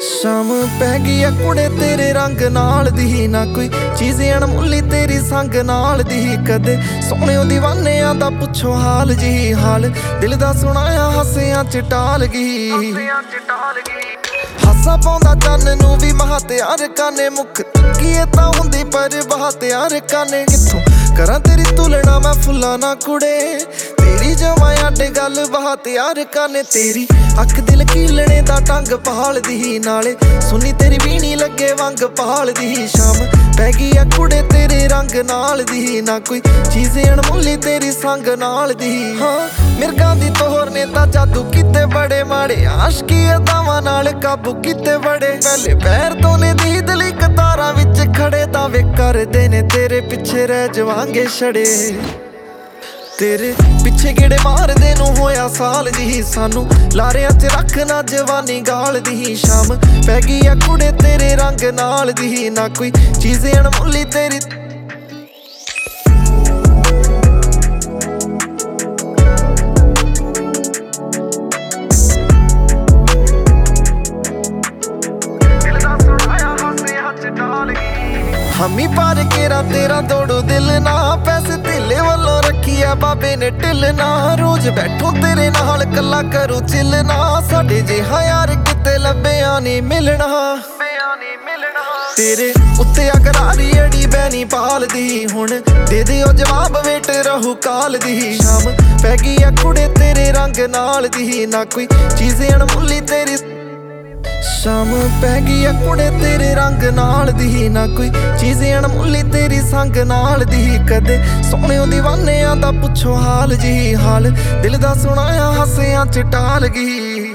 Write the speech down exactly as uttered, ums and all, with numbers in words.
शाम पै गई है कुड़े तेरे रंग नाल दी, ना कोई चीज़ अणमुल्ली तेरी संग नाल दी। कदे सोहणे दीवाने दा पुछो हाल जी हाल, दिल दा सुनाया हासियां च टाल गई। हासा पाउंदा चन्न नूं वी महात्यार काने, मुख तकीए तां हुंदी पर बहात्यार काने। कित्थों करां तेरी तुलना मैं फुल्लां ना कुड़े, तेरी जमां अड्ड गल बहात्यार काने। तेरी अख दिल कीलणे दा टंग पहालदी, नाले सुनी तेरी बीनी लगे वंग पहालदी। शाम पै गई है कुड़े तेरे रंग नाल दी, ना कोई चीज़ अणमुल्ली तेरी संग नाल दी। हाँ मिर्गां दी तोहर ने तां जादू कीते बड़े माड़े, आशकी अदावां नाल काबू कीते बड़े। पहले पैर तो ने दी दिल कतारां विच खड़े, दावे करदे ने तेरे पिछे रह जवांगे छड़े। तेरे पिछे गेड़े मारदे नूं होया साल जी, सानू लारियां च रखना जवानी गाल दी। शाम पै गई है कुड़े तेरे रंग नाल दी, ना कोई चीज़ अणमुल्ली तेरी। हमी पार केरा तेरा दौड़ो दिल ना, पैसे तेले वालों रखी है बाबे ने ढिलना। रोज बैठो तेरे नाल कला करूं चिलना, साडे जिहा यार किते लभ्या नहीं मिलना। तेरे उत्ते अकरारी अड़ी बैनी पाल दी, हुण दे दिओ जवाब वेट रहू काल दी। शाम पै गई है कुड़े तेरे रंग नाल दी, ना कोई चीज़ अणमुल्ली तेरी। शाम पै गई है कुड़े तेरे रंग नाल दी, ना कोई चीज़ अणमुल्ली तेरी संग नाल दी। कदे सोहणे दीवाने दा पुछो हाल जी हाल, दिल दा सुनाया हासियां च टाल गई।